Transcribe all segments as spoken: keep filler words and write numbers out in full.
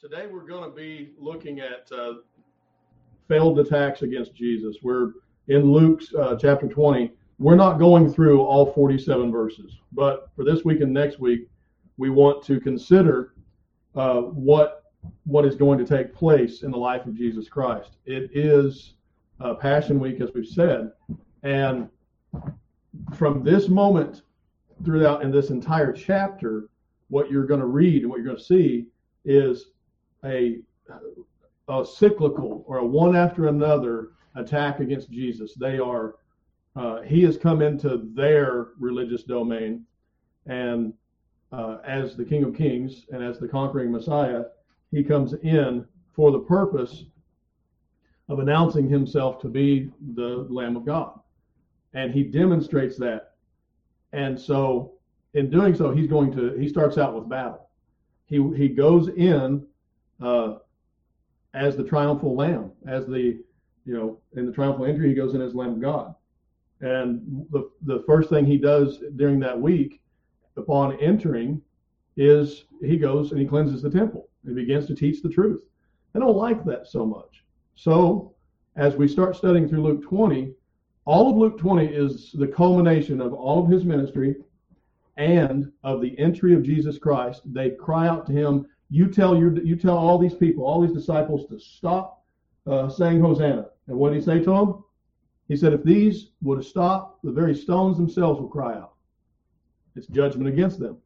Today we're going to be looking at uh, failed attacks against Jesus. We're in Luke's uh, chapter twenty. We're not going through all forty-seven verses, but for this week and next week, we want to consider uh, what what is going to take place in the life of Jesus Christ. It is uh, Passion Week, as we've said, and from this moment throughout in this entire chapter, what you're going to read and what you're going to see is a, a cyclical or a one after another attack against Jesus. They are, uh, he has come into their religious domain, and uh, as the King of Kings and as the conquering Messiah, he comes in for the purpose of announcing himself to be the Lamb of God. And he demonstrates that. And so in doing so, he's going to, he starts out with battle. He he goes in uh, as the triumphal lamb, as the, you know, in the triumphal entry, he goes in as Lamb of God. And the, the first thing he does during that week upon entering is he goes and he cleanses the temple and begins to teach the truth. I don't like that so much. So as we start studying through Luke twenty, all of Luke twenty is the culmination of all of his ministry and of the entry of Jesus Christ. They cry out to him, you tell your, you tell all these people, all these disciples to stop uh, saying Hosanna. And what did he say to them? He said, if these would have stopped, the very stones themselves will cry out. It's judgment against them.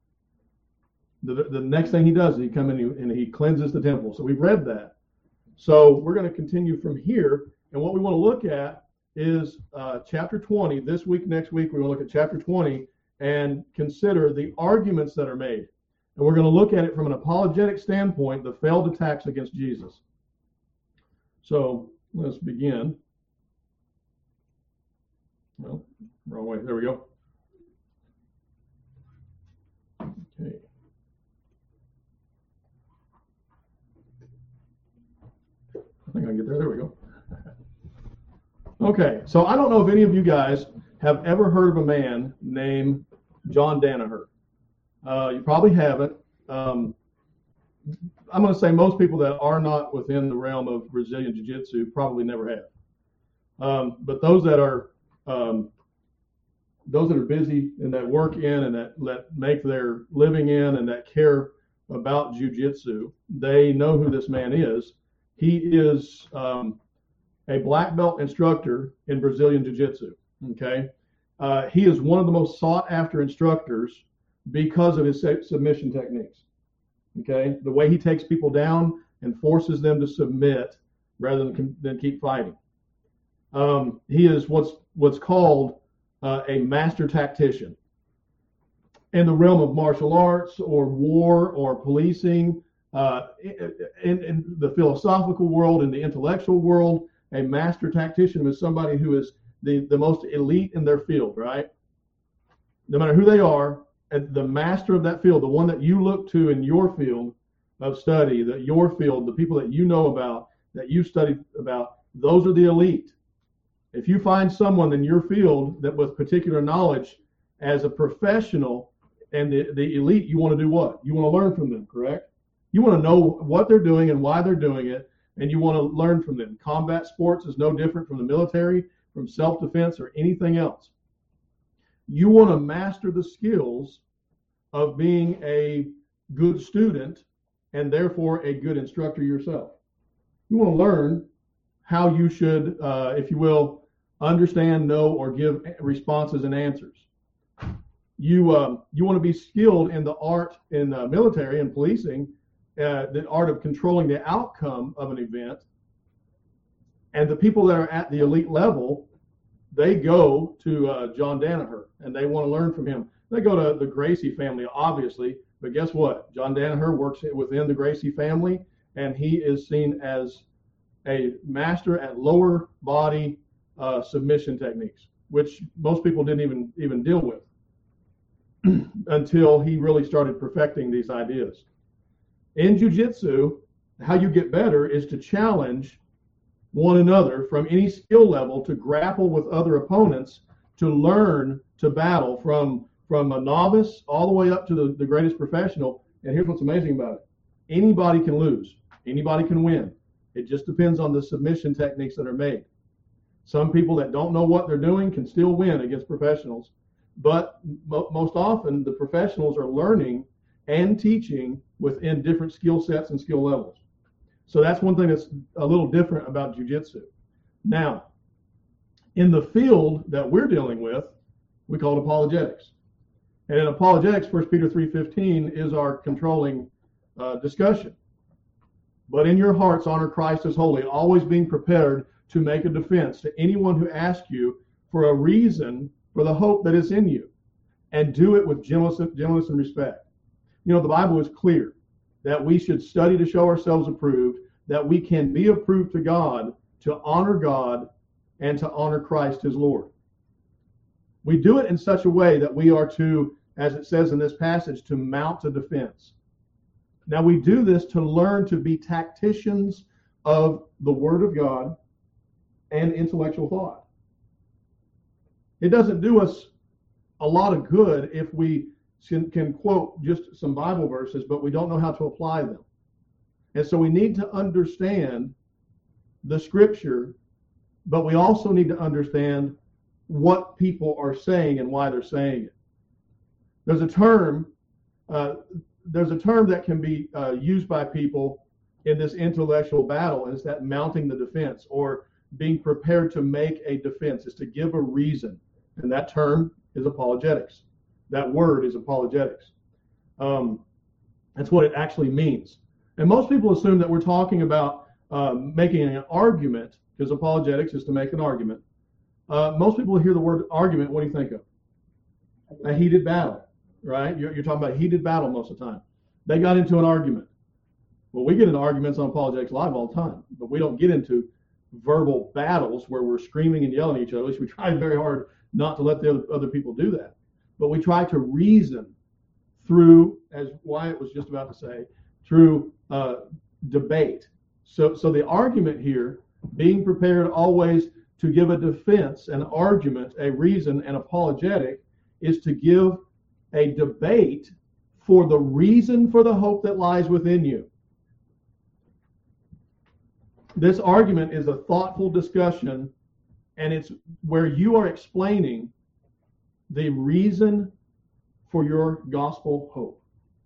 The, the next thing he does is he comes in and he cleanses the temple. So we've read that. So we're going to continue from here. And what we want to look at is uh, chapter twenty. This week, next week, we're going to look at chapter twenty and consider the arguments that are made. And we're going to look at it from an apologetic standpoint, the failed attacks against Jesus. So let's begin. Well, wrong way. There we go. Okay. I think I can get there. There we go. Okay, so I don't know if any of you guys have ever heard of a man named John Danaher. Uh, you probably haven't. Um, I'm going to say most people that are not within the realm of Brazilian Jiu-Jitsu probably never have. Um, but those that are um, those that are busy and that work in and that, that make their living in and that care about Jiu-Jitsu, they know who this man is. He is um, a black belt instructor in Brazilian Jiu-Jitsu. Okay, uh, he is one of the most sought-after instructors because of his submission techniques. Okay, the way he takes people down and forces them to submit rather than than keep fighting. Um, he is what's what's called uh, a master tactician in the realm of martial arts or war or policing. Uh, in, in the philosophical world, in the intellectual world, a master tactician is somebody who is the, the most elite in their field, right? No matter who they are, the master of that field, the one that you look to in your field of study, that your field, the people that you know about, that you studied about, those are the elite. If you find someone in your field that with particular knowledge as a professional and the, the elite, you want to do what? You want to learn from them, correct? You want to know what they're doing and why they're doing it, and you want to learn from them. Combat sports is no different from the military, from self-defense, or anything else. You want to master the skills of being a good student and therefore a good instructor yourself. You want to learn how you should, uh, if you will, understand, know, or give responses and answers. You um, you want to be skilled in the art in the military and policing, uh, the art of controlling the outcome of an event. And the people that are at the elite level, they go to uh, John Danaher and they want to learn from him. They go to the Gracie family, obviously, but guess what? John Danaher works within the Gracie family, and he is seen as a master at lower body uh, submission techniques, which most people didn't even, even deal with until he really started perfecting these ideas. In Jiu-Jitsu, how you get better is to challenge one another from any skill level to grapple with other opponents, to learn to battle from from a novice all the way up to the, the greatest professional. And here's what's amazing about it. Anybody can lose. Anybody can win. It just depends on the submission techniques that are made. Some people that don't know what they're doing can still win against professionals, but mo- most often the professionals are learning and teaching within different skill sets and skill levels. So that's one thing that's a little different about jiu-jitsu. Now, in the field that we're dealing with, we call it apologetics. And in apologetics, First Peter three fifteen is our controlling uh, discussion. But in your hearts, honor Christ as holy, always being prepared to make a defense to anyone who asks you for a reason for the hope that is in you, and do it with gentleness, gentleness and respect. You know, the Bible is clear that we should study to show ourselves approved, that we can be approved to God, to honor God, and to honor Christ his Lord. We do it in such a way that we are to, as it says in this passage, to mount a defense. Now we do this to learn to be tacticians of the Word of God and intellectual thought. It doesn't do us a lot of good if we can, can quote just some Bible verses, but we don't know how to apply them. And so we need to understand the Scripture, but we also need to understand what people are saying and why they're saying it. There's a term, uh, there's a term that can be uh, used by people in this intellectual battle, and it's that mounting the defense, or being prepared to make a defense, is to give a reason. And that term is apologetics. That word is apologetics. Um, that's what it actually means. And most people assume that we're talking about uh, making an argument, because apologetics is to make an argument. Uh, most people hear the word argument, what do you think of? A heated battle, right? You're, you're talking about a heated battle most of the time. They got into an argument. Well, we get into arguments on Apologetics Live all the time, but we don't get into verbal battles where we're screaming and yelling at each other. At least we try very hard not to let the other, other people do that. But we try to reason through, as Wyatt was just about to say, through uh, debate. So, so the argument here, being prepared always to give a defense, an argument, a reason, an apologetic, is to give a debate for the reason for the hope that lies within you. This argument is a thoughtful discussion, and it's where you are explaining the reason for your gospel hope.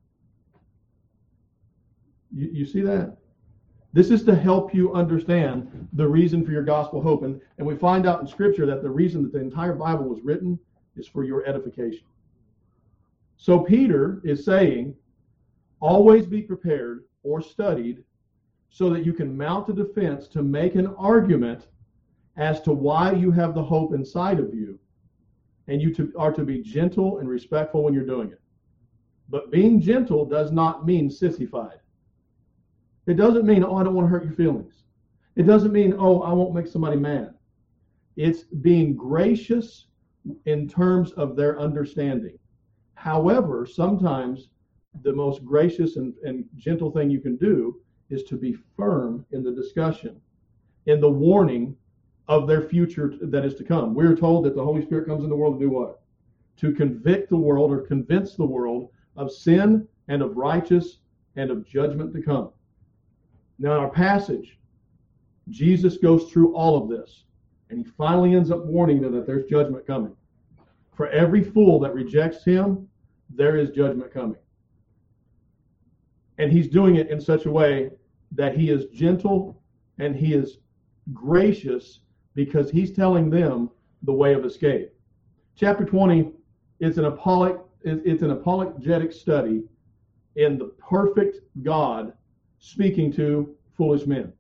You, you see that? This is to help you understand the reason for your gospel hope. And, and we find out in Scripture that the reason that the entire Bible was written is for your edification. So Peter is saying, always be prepared or studied so that you can mount a defense to make an argument as to why you have the hope inside of you. And you to, are to be gentle and respectful when you're doing it. But being gentle does not mean sissified. It doesn't mean, oh, I don't want to hurt your feelings. It doesn't mean, oh, I won't make somebody mad. It's being gracious in terms of their understanding. However, sometimes the most gracious and, and gentle thing you can do is to be firm in the discussion, in the warning of their future that is to come. We're told that the Holy Spirit comes in the world to do what? To convict the world or convince the world of sin and of righteous and of judgment to come. Now, in our passage, Jesus goes through all of this, and he finally ends up warning them that there's judgment coming. For every fool that rejects him, there is judgment coming. And he's doing it in such a way that he is gentle and he is gracious because he's telling them the way of escape. Chapter twenty is an apologetic, it's an apologetic study in the perfect God speaking to foolish men.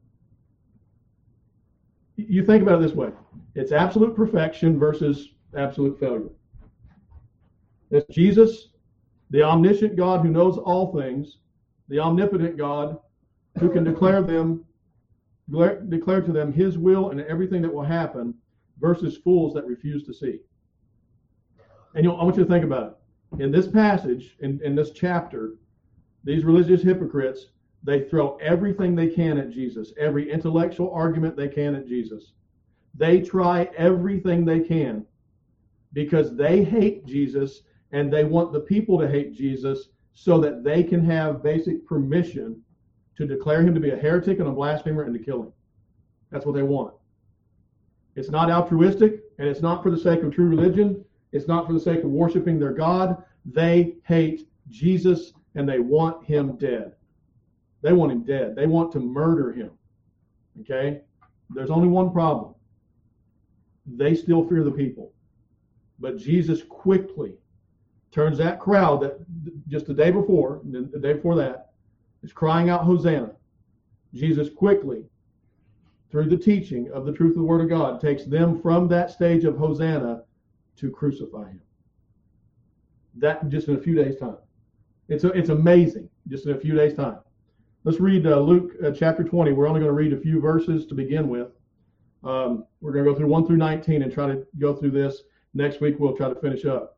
You think about it this way. It's absolute perfection versus absolute failure. It's Jesus, the omniscient God who knows all things, the omnipotent God who can declare them, declare to them his will and everything that will happen, versus fools that refuse to see. And you know, I want you to think about it. In this passage, in, in this chapter, these religious hypocrites, they throw everything they can at Jesus, every intellectual argument they can at Jesus. They try everything they can because they hate Jesus and they want the people to hate Jesus so that they can have basic permission to declare him to be a heretic and a blasphemer and to kill him. That's what they want. It's not altruistic, and it's not for the sake of true religion. It's not for the sake of worshiping their God. They hate Jesus, and they want him dead. They want him dead. They want to murder him. Okay? There's only one problem. They still fear the people. But Jesus quickly turns that crowd that just the day before, the day before that, is crying out, Hosanna. Jesus quickly, through the teaching of the truth of the Word of God, takes them from that stage of Hosanna to crucify him. That just in a few days' time. It's a, it's amazing, just in a few days' time. Let's read uh, Luke uh, chapter twenty. We're only going to read a few verses to begin with. Um, we're going to go through one through nineteen and try to go through this. Next week we'll try to finish up.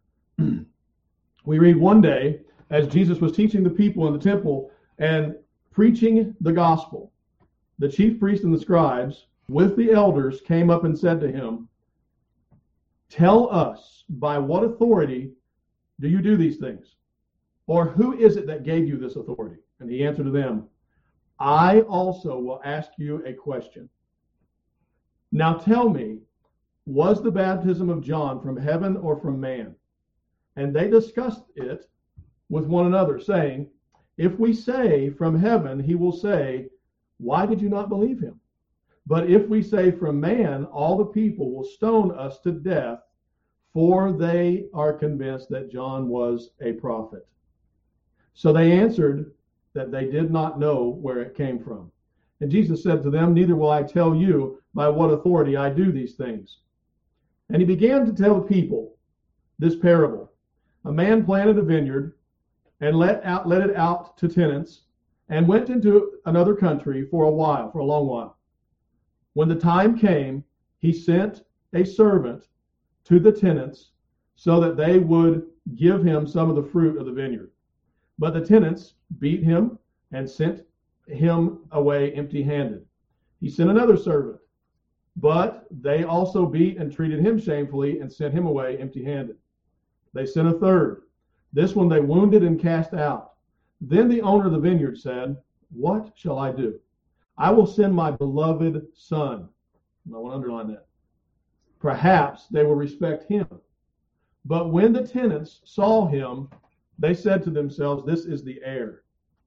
We read one day as Jesus was teaching the people in the temple and preaching the gospel. The chief priests and the scribes with the elders came up and said to him, "Tell us, by what authority do you do these things? Or who is it that gave you this authority?" And he answered to them, "I also will ask you a question. Now tell me, was the baptism of John from heaven or from man?" And they discussed it with one another, saying, "If we say from heaven, he will say, 'Why did you not believe him?' But if we say from man, all the people will stone us to death, for they are convinced that John was a prophet." So they answered that they did not know where it came from. And Jesus said to them, "Neither will I tell you by what authority I do these things." And he began to tell the people this parable. A man planted a vineyard and let out let it out to tenants and went into another country for a while, for a long while. When the time came, he sent a servant to the tenants so that they would give him some of the fruit of the vineyard. But the tenants beat him and sent him away empty-handed. He sent another servant, but they also beat and treated him shamefully and sent him away empty-handed. They sent a third. This one they wounded and cast out. Then the owner of the vineyard said, "What shall I do? I will send my beloved son." I want to underline that. "Perhaps they will respect him." But when the tenants saw him, they said to themselves, "This is the heir.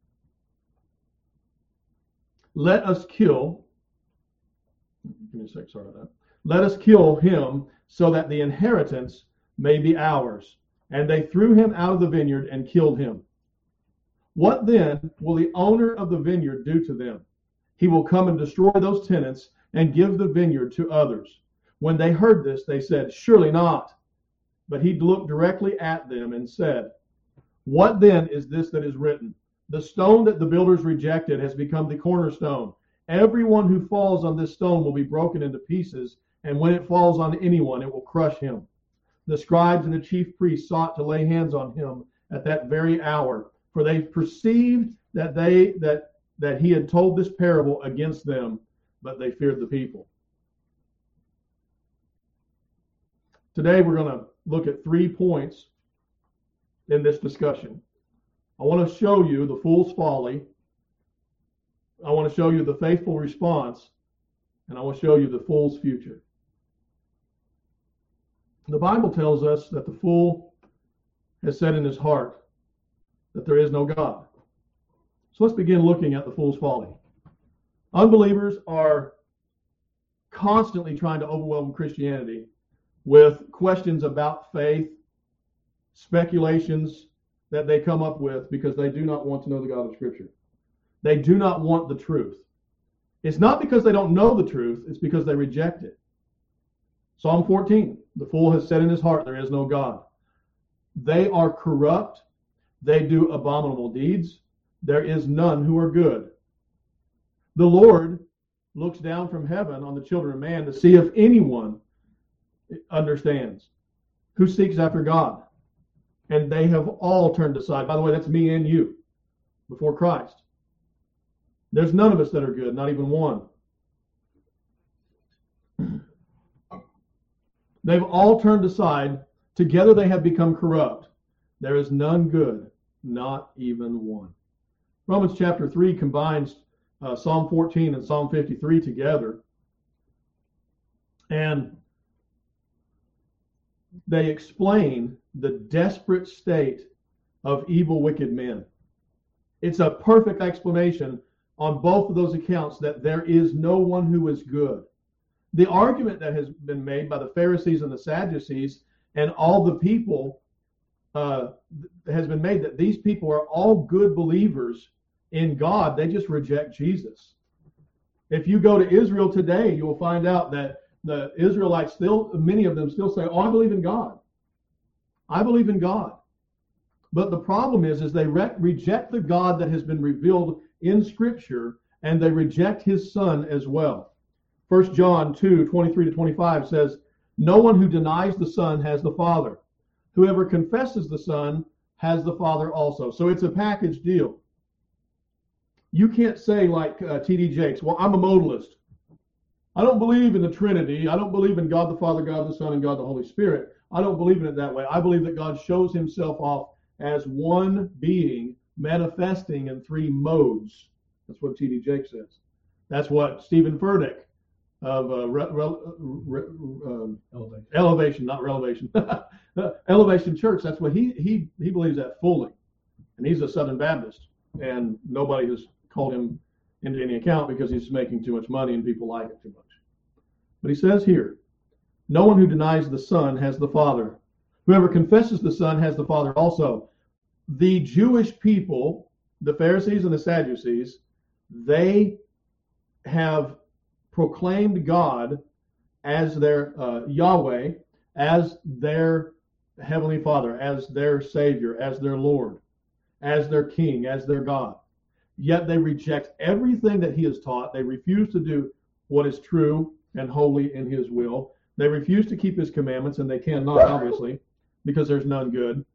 Let us kill." Give me a sec, sorry about that. "Let us kill him so that the inheritance may be ours." And they threw him out of the vineyard and killed him. "What then will the owner of the vineyard do to them? He will come and destroy those tenants and give the vineyard to others." When they heard this, they said, "Surely not." But he looked directly at them and said, "What then is this that is written? The stone that the builders rejected has become the cornerstone. Everyone who falls on this stone will be broken into pieces, and when it falls on anyone, it will crush him." The scribes and the chief priests sought to lay hands on him at that very hour, for they perceived that they that that he had told this parable against them, but they feared the people. Today we're going to look at three points in this discussion. I want to show you the fool's folly. I want to show you the faithful response, and I want to show you the fool's future. The Bible tells us that the fool has said in his heart that there is no God. So let's begin looking at the fool's folly. Unbelievers are constantly trying to overwhelm Christianity with questions about faith, speculations that they come up with because they do not want to know the God of Scripture. They do not want the truth. It's not because they don't know the truth, it's because they reject it. Psalm fourteen, the fool has said in his heart, there is no God. They are corrupt. They do abominable deeds. There is none who are good. The Lord looks down from heaven on the children of man to see if anyone understands, who seeks after God. And they have all turned aside. By the way, that's me and you before Christ. There's none of us that are good, not even one. They've all turned aside. Together they have become corrupt. There is none good, not even one. Romans chapter three combines uh, Psalm fourteen and Psalm fifty-three together. And they explain the desperate state of evil, wicked men. It's a perfect explanation on both of those accounts that there is no one who is good. The argument that has been made by the Pharisees and the Sadducees and all the people uh, has been made that these people are all good believers in God. They just reject Jesus. If you go to Israel today, you will find out that the Israelites still, many of them still say, oh, I believe in God. I believe in God. But the problem is, is they re- reject the God that has been revealed in Scripture, and they reject his Son as well. First John two, twenty-three to twenty-five says, no one who denies the Son has the Father. Whoever confesses the Son has the Father also. So it's a package deal. You can't say like uh, T D Jakes, well, I'm a modalist. I don't believe in the Trinity. I don't believe in God the Father, God the Son, and God the Holy Spirit. I don't believe in it that way. I believe that God shows himself off as one being manifesting in three modes. That's what T D Jakes says. That's what Stephen Furtick of uh, re, re, re, um, Elevation. Elevation, not Relevation. Elevation Church, that's what he, he, he believes that fully. And he's a Southern Baptist, and nobody has called him into any account because he's making too much money and people like it too much. But he says here, no one who denies the Son has the Father. Whoever confesses the Son has the Father also. The Jewish people, the Pharisees and the Sadducees, they have proclaimed God as their uh, Yahweh, as their Heavenly Father, as their Savior, as their Lord, as their King, as their God. Yet they reject everything that he has taught. They refuse to do what is true and holy in his will. They refuse to keep his commandments, and they cannot, obviously, because there's none good.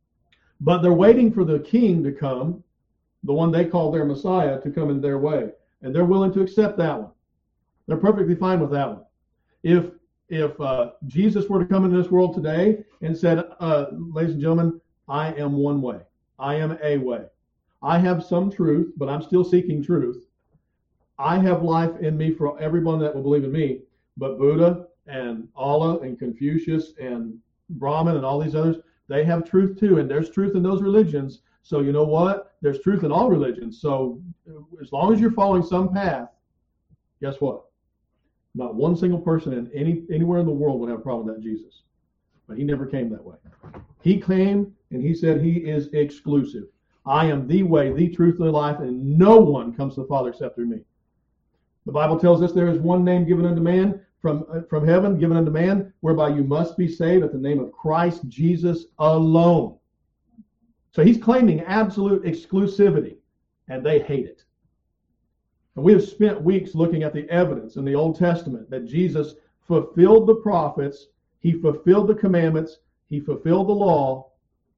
But they're waiting for the king to come, the one they call their Messiah, to come in their way. And they're willing to accept that one. They're perfectly fine with that one. If if uh, Jesus were to come into this world today and said, uh, ladies and gentlemen, I am one way. I am a way. I have some truth, but I'm still seeking truth. I have life in me for everyone that will believe in me. But Buddha and Allah and Confucius and Brahman and all these others, they have truth too. And there's truth in those religions. So you know what? There's truth in all religions. So as long as you're following some path, guess what? Not one single person in any anywhere in the world would have a problem with that Jesus. But he never came that way. He came and he said he is exclusive. I am the way, the truth, the life, and no one comes to the Father except through me. The Bible tells us there is one name given unto man from, uh, from heaven, given unto man, whereby you must be saved at the name of Christ Jesus alone. So he's claiming absolute exclusivity, and they hate it. And we have spent weeks looking at the evidence in the Old Testament that Jesus fulfilled the prophets, he fulfilled the commandments, he fulfilled the law,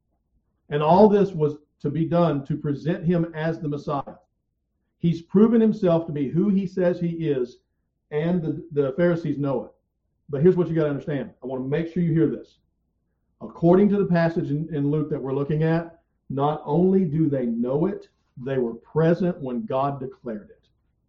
and all this was to be done to present him as the Messiah. He's proven himself to be who he says he is, and the, the Pharisees know it. But here's what you got to understand. I want to make sure you hear this. According to the passage in, in Luke that we're looking at, not only do they know it, they were present when God declared it.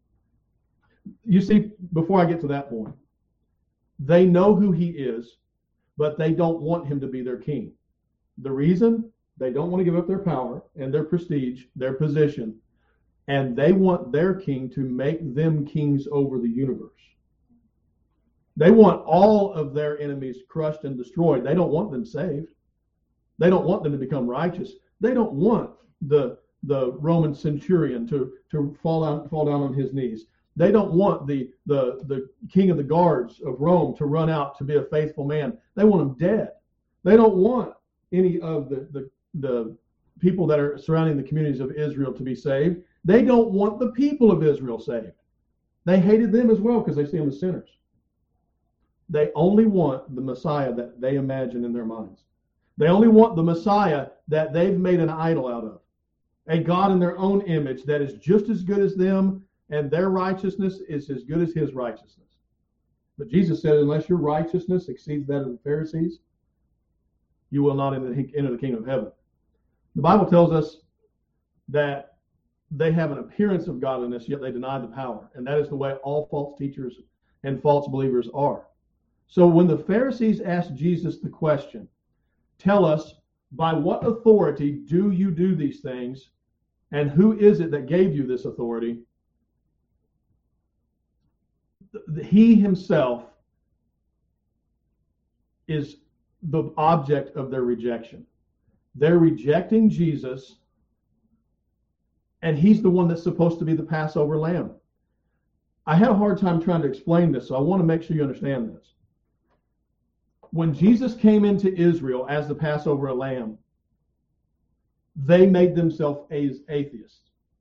You see, before I get to that point, they know who he is, but they don't want him to be their king. The reason? They don't want to give up their power and their prestige, their position, and they want their king to make them kings over the universe. They want all of their enemies crushed and destroyed. They don't want them saved. They don't want them to become righteous. They don't want the, the Roman centurion to, to fall out, fall down on his knees. They don't want the, the, the king of the guards of Rome to run out to be a faithful man. They want him dead. They don't want any of the, the, the people that are surrounding the communities of Israel to be saved. They don't want the people of Israel saved. They hated them as well because they see them as sinners. They only want the Messiah that they imagine in their minds. They only want the Messiah that they've made an idol out of. A God in their own image that is just as good as them, and their righteousness is as good as his righteousness. But Jesus said, unless your righteousness exceeds that of the Pharisees, you will not enter the kingdom of heaven. The Bible tells us that they have an appearance of godliness, yet they deny the power. And that is the way all false teachers and false believers are. So when the Pharisees asked Jesus the question, tell us, by what authority do you do these things? And who is it that gave you this authority? He himself is the object of their rejection. They're rejecting Jesus, and he's the one that's supposed to be the Passover lamb. I had a hard time trying to explain this, so I want to make sure you understand this. When Jesus came into Israel as the Passover lamb, they made themselves atheists.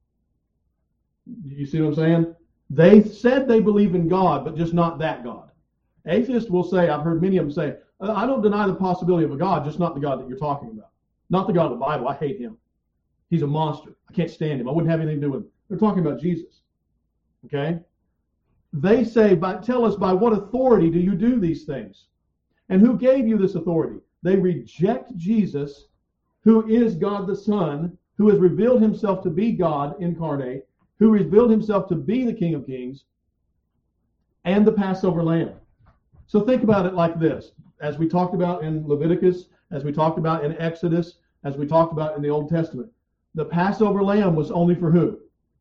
You see what I'm saying? They said they believe in God, but just not that God. Atheists will say, I've heard many of them say, I don't deny the possibility of a God, just not the God that you're talking about. Not the God of the Bible. I hate him. He's a monster. I can't stand him. I wouldn't have anything to do with him. They're talking about Jesus. Okay? They say, by, tell us, by what authority do you do these things? And who gave you this authority? They reject Jesus, who is God the Son, who has revealed himself to be God incarnate, who revealed himself to be the King of Kings, and the Passover lamb. So think about it like this. As we talked about in Leviticus, as we talked about in Exodus, as we talked about in the Old Testament, the Passover lamb was only for who?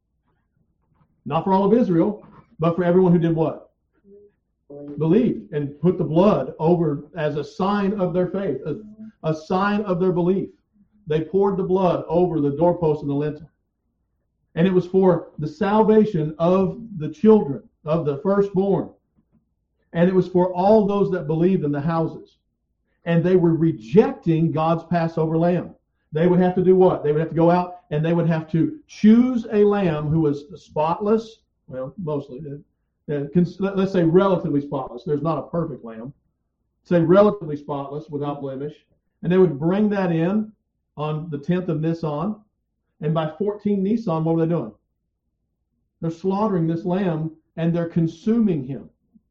Not for all of Israel, but for everyone who did what? Believed, and put the blood over as a sign of their faith, a, a sign of their belief. They poured the blood over the doorpost and the lintel. And it was for the salvation of the children, of the firstborn. And it was for all those that believed in the houses. And they were rejecting God's Passover lamb. They would have to do what? They would have to go out and they would have to choose a lamb who was spotless, well, mostly, uh, let's say relatively spotless. There's not a perfect lamb. Say relatively spotless, without blemish. And they would bring that in on the tenth of Nisan. And by fourteen Nisan, what were they doing? They're slaughtering this lamb and they're consuming him.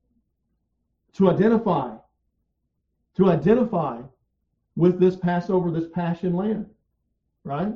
To identify, to identify with this Passover, this Passion lamb, right?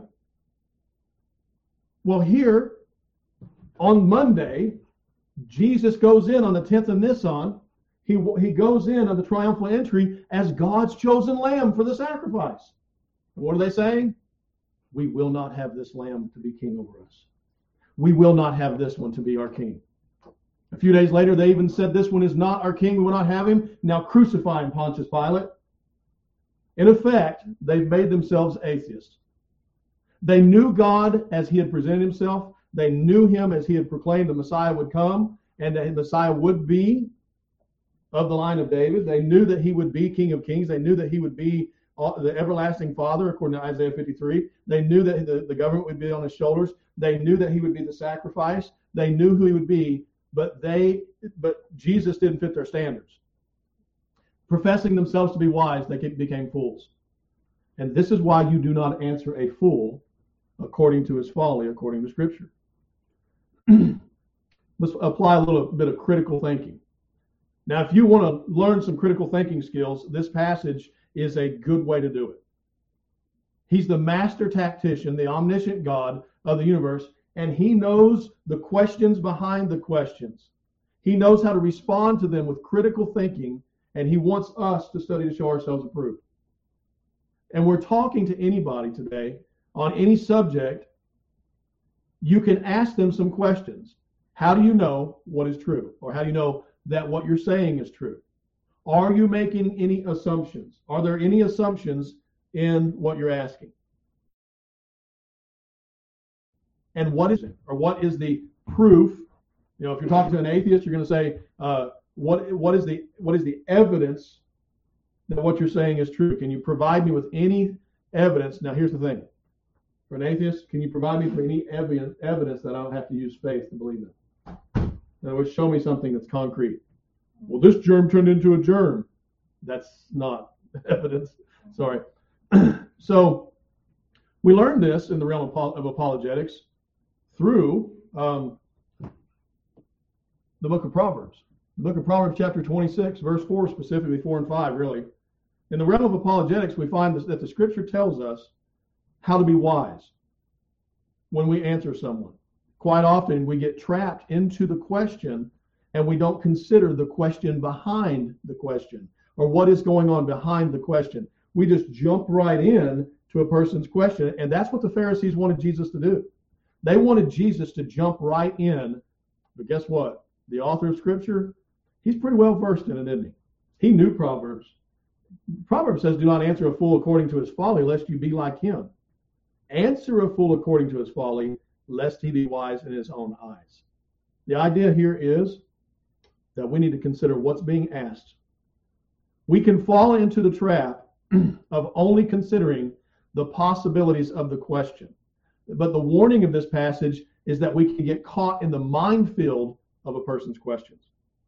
Well, here on Monday, Jesus goes in on the tenth of Nisan. He, he goes in on the triumphal entry as God's chosen lamb for the sacrifice. What are they saying? We will not have this lamb to be king over us. We will not have this one to be our king. A few days later, they even said, this one is not our king. We will not have him. Now crucify him, Pontius Pilate. In effect, they've made themselves atheists. They knew God as he had presented himself. They knew him as he had proclaimed the Messiah would come and that the Messiah would be of the line of David. They knew that he would be King of Kings. They knew that he would be the everlasting Father, according to Isaiah fifty-three. They knew that the, the government would be on his shoulders. They knew that he would be the sacrifice. They knew who he would be, but they, but Jesus didn't fit their standards. Professing themselves to be wise, they became fools. And this is why you do not answer a fool according to his folly, according to Scripture. Let's apply a little bit of critical thinking. Now, if you want to learn some critical thinking skills, this passage is a good way to do it. He's the master tactician, the omniscient God of the universe, and he knows the questions behind the questions. He knows how to respond to them with critical thinking, and he wants us to study to show ourselves approved. And we're talking to anybody today on any subject. You can ask them some questions. How do you know what is true? Or how do you know that what you're saying is true? Are you making any assumptions? Are there any assumptions in what you're asking? And what is it? Or what is the proof? You know, if you're talking to an atheist, you're going to say, uh, what what is the what is the evidence that what you're saying is true? Can you provide me with any evidence? Now, here's the thing. For an atheist, can you provide me with any evidence evidence that I don't have to use faith to believe in? In other words, show me something that's concrete. Well, this germ turned into a germ. That's not evidence. Sorry. So we learned this in the realm of, of apologetics through um, the book of Proverbs. The book of Proverbs, chapter twenty-six, verse four, specifically four and five, really. In the realm of apologetics, we find this, that the Scripture tells us how to be wise. when we answer someone. Quite often we get trapped into the question and we don't consider the question behind the question or what is going on behind the question. We just jump right in to a person's question, and that's what the Pharisees wanted Jesus to do. They wanted Jesus to jump right in, but guess what? The author of Scripture, he's pretty well versed in it, isn't he? He knew Proverbs. Proverbs says, do not answer a fool according to his folly, lest you be like him. Answer a fool according to his folly, lest he be wise in his own eyes. The idea here is that we need to consider what's being asked. We can fall into the trap of only considering the possibilities of the question. But the warning of this passage is that we can get caught in the minefield of a person's questions.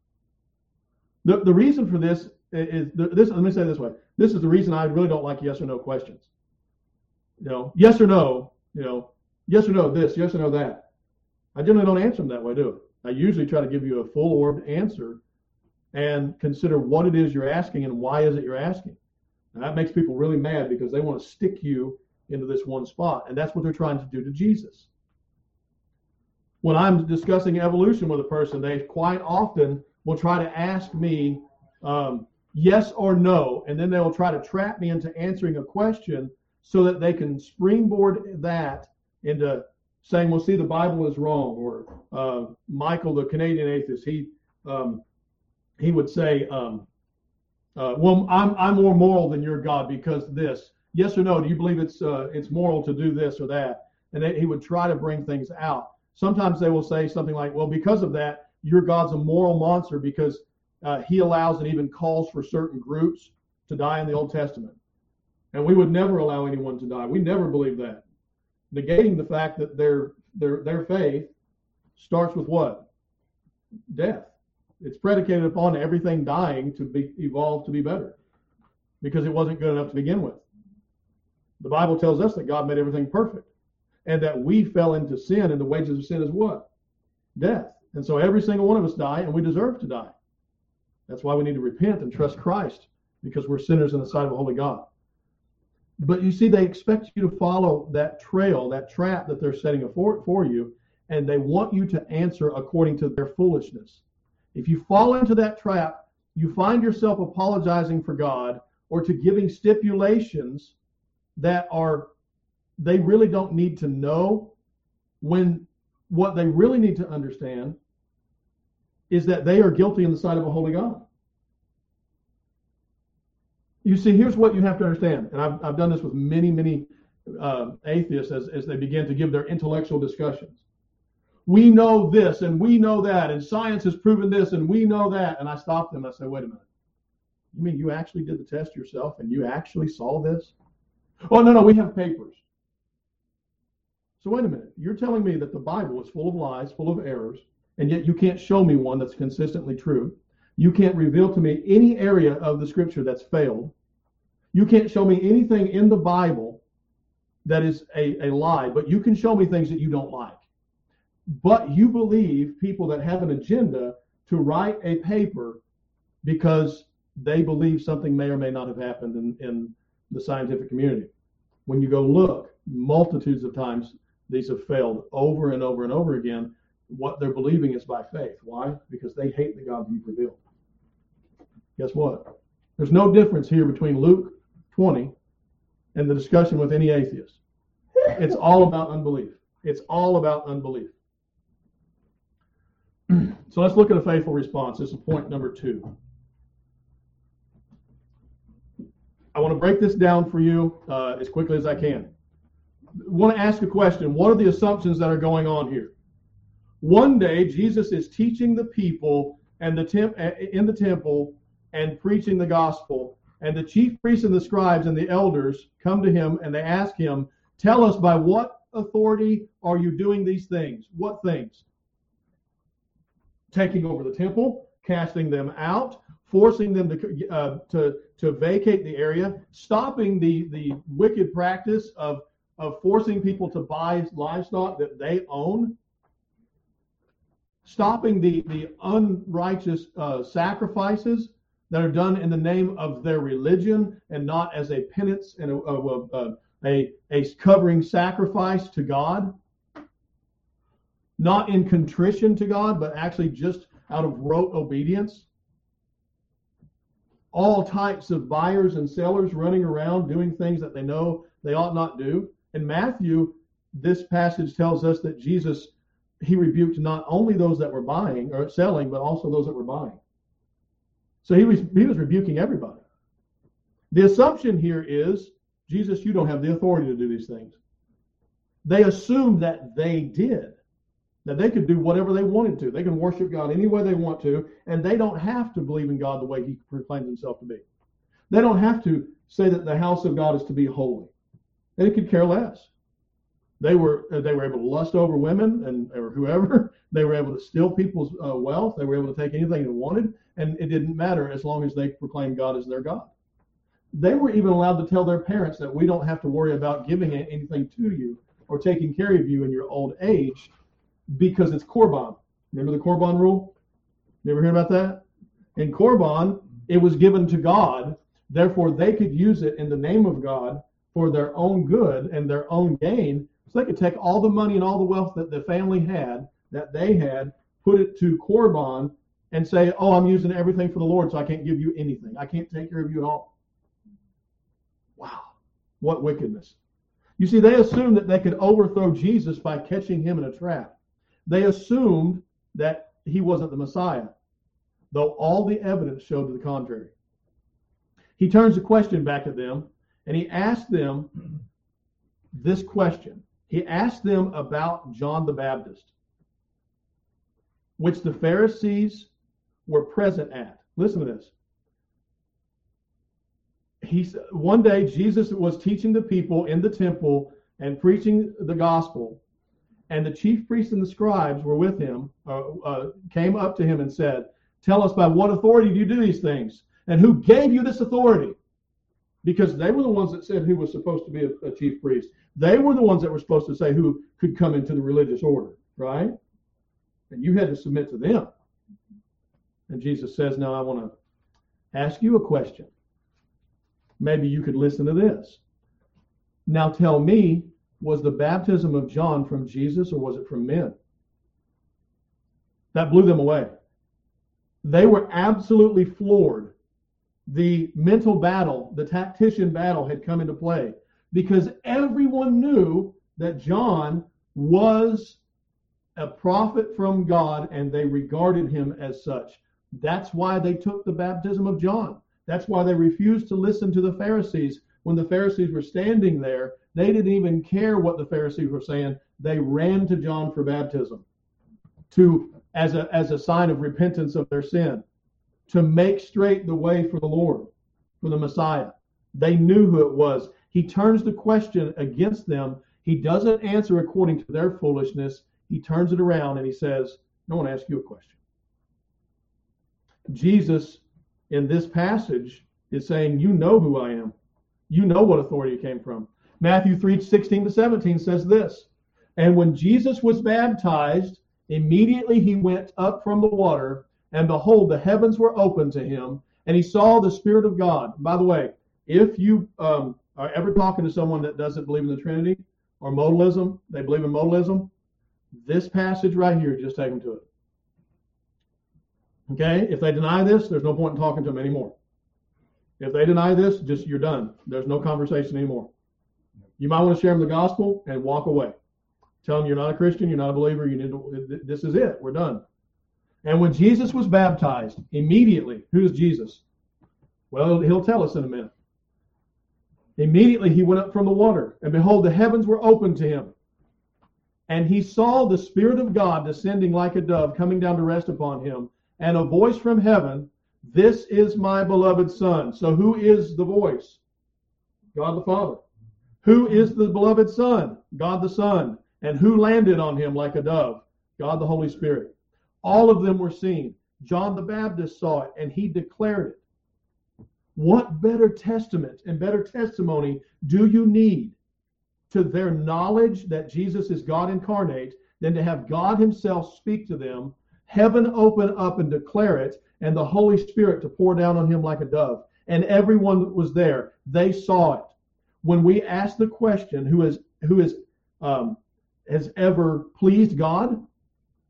The, the reason for this is, this. Let me say it this way. This is the reason I really don't like yes or no questions. You know, yes or no, you know, yes or no this, yes or no that. I generally don't answer them that way, do I? I usually try to give you a full-orbed answer and consider what it is you're asking and why is it you're asking. And that makes people really mad because they want to stick you into this one spot. And that's what they're trying to do to Jesus. When I'm discussing evolution with a person, they quite often will try to ask me um, yes or no, and then they will try to trap me into answering a question so that they can springboard that into saying, well, see, the Bible is wrong. Or uh, Michael, the Canadian atheist, he um, he would say, um, uh, well, I'm I'm more moral than your God because this. Yes or no, do you believe it's uh, it's moral to do this or that? And they, he would try to bring things out. Sometimes they will say something like, well, because of that, your God's a moral monster because uh, he allows and even calls for certain groups to die in the Old Testament. And we would never allow anyone to die. We never believe that. Negating the fact that their their their faith starts with what? Death. It's predicated upon everything dying to be evolved to be better because it wasn't good enough to begin with. The Bible tells us that God made everything perfect and that we fell into sin, and the wages of sin is what? Death. And so every single one of us die, and we deserve to die. That's why we need to repent and trust Christ, because we're sinners in the sight of a holy God. But you see, they expect you to follow that trail, that trap that they're setting for, for you, and they want you to answer according to their foolishness. If you fall into that trap, you find yourself apologizing for God or to giving stipulations that are, they really don't need to know, when what they really need to understand is that they are guilty in the sight of a holy God. You see, here's what you have to understand, and I've, I've done this with many, many uh, atheists as, as they begin to give their intellectual discussions. We know this, and we know that, and science has proven this, and we know that. And I stop them and I say, wait a minute. You mean you actually did the test yourself, and you actually saw this? Oh, no, no, we have papers. So wait a minute. You're telling me that the Bible is full of lies, full of errors, and yet you can't show me one that's consistently true. You can't reveal to me any area of the Scripture that's failed. You can't show me anything in the Bible that is a, a lie, but you can show me things that you don't like. But you believe people that have an agenda to write a paper because they believe something may or may not have happened in, in the scientific community. When you go look, multitudes of times these have failed over and over and over again. What they're believing is by faith. Why? Because they hate the God that you've revealed. Guess what? There's no difference here between Luke twenty and the discussion with any atheist. It's all about unbelief. It's all about unbelief. So let's look at a faithful response. This is point number two. I want to break this down for you uh, as quickly as I can. I want to ask a question. What are the assumptions that are going on here? One day, Jesus is teaching the people and the temp- in the temple and preaching the gospel. And the chief priests and the scribes and the elders come to him and they ask him, tell us, by what authority are you doing these things? What things? Taking over the temple, casting them out, forcing them to uh, to to vacate the area, stopping the the wicked practice of of forcing people to buy livestock that they own, stopping the the unrighteous uh, sacrifices that are done in the name of their religion and not as a penance and a a, a, a, a covering sacrifice to God. not in contrition to God, but actually just out of rote obedience. All types of buyers and sellers running around doing things that they know they ought not do. In Matthew, this passage tells us that Jesus, he rebuked not only those that were buying or selling, but also those that were buying. So he was he was rebuking everybody. The assumption here is, Jesus, you don't have the authority to do these things. They assumed that they did, that they could do whatever they wanted to. They can worship God any way they want to, and they don't have to believe in God the way he proclaims himself to be. They don't have to say that the house of God is to be holy. They could care less. They were they were able to lust over women and or whoever. They were able to steal people's uh, wealth. They were able to take anything they wanted, and it didn't matter as long as they proclaimed God as their God. They were even allowed to tell their parents that we don't have to worry about giving anything to you or taking care of you in your old age because it's Korban. Remember the Korban rule? You ever hear about that? In Korban, it was given to God. Therefore, they could use it in the name of God for their own good and their own gain. So they could take all the money and all the wealth that the family had, that they had, put it to Korban and say, oh, I'm using everything for the Lord, so I can't give you anything. I can't take care of you at all. Wow, what wickedness. You see, they assumed that they could overthrow Jesus by catching him in a trap. They assumed that he wasn't the Messiah, though all the evidence showed to the contrary. He turns the question back at them, and he asked them this question. He asked them about John the Baptist, which the Pharisees were present at. Listen to this. He one day Jesus was teaching the people in the temple and preaching the gospel, and the chief priests and the scribes were with him, uh, uh, came up to him and said, tell us by what authority do you do these things? And who gave you this authority? Because they were the ones that said who was supposed to be a, a chief priest. They were the ones that were supposed to say who could come into the religious order, right? And you had to submit to them. And Jesus says, now I want to ask you a question. Maybe you could listen to this. Now tell me, was the baptism of John from Jesus or was it from men? That blew them away. They were absolutely floored. The mental battle, the tactician battle had come into play because everyone knew that John was a prophet from God and they regarded him as such. That's why they took the baptism of John. That's why they refused to listen to the Pharisees. When the Pharisees were standing there, they didn't even care what the Pharisees were saying. They ran to John for baptism, to as a as a sign of repentance of their sin, to make straight the way for the Lord, for the Messiah. They knew who it was. He turns the question against them. He doesn't answer according to their foolishness. He turns it around and he says, I want to ask you a question. Jesus, in this passage, is saying, you know who I am. You know what authority it came from. Matthew three, sixteen to seventeen says this, and when Jesus was baptized, immediately he went up from the water, and behold, the heavens were opened to him, and he saw the Spirit of God. By the way, if you um, are ever talking to someone that doesn't believe in the Trinity or modalism, they believe in modalism, this passage right here, just take them to it. Okay? If they deny this, there's no point in talking to them anymore. If they deny this, just you're done. There's no conversation anymore. You might want to share them the gospel and walk away. Tell them you're not a Christian, you're not a believer, you need to, this is it, we're done. And when Jesus was baptized, immediately, who's Jesus? Well, he'll tell us in a minute. Immediately he went up from the water, and behold, the heavens were opened to him. And he saw the Spirit of God descending like a dove, coming down to rest upon him. And a voice from heaven, this is my beloved Son. So who is the voice? God the Father. Who is the beloved Son? God the Son. And who landed on him like a dove? God the Holy Spirit. All of them were seen. John the Baptist saw it, and he declared it. What better testament and better testimony do you need to their knowledge that Jesus is God incarnate than to have God himself speak to them, heaven open up and declare it, and the Holy Spirit to pour down on him like a dove? And everyone that was there, they saw it. When we ask the question, who is who is um, has ever pleased God?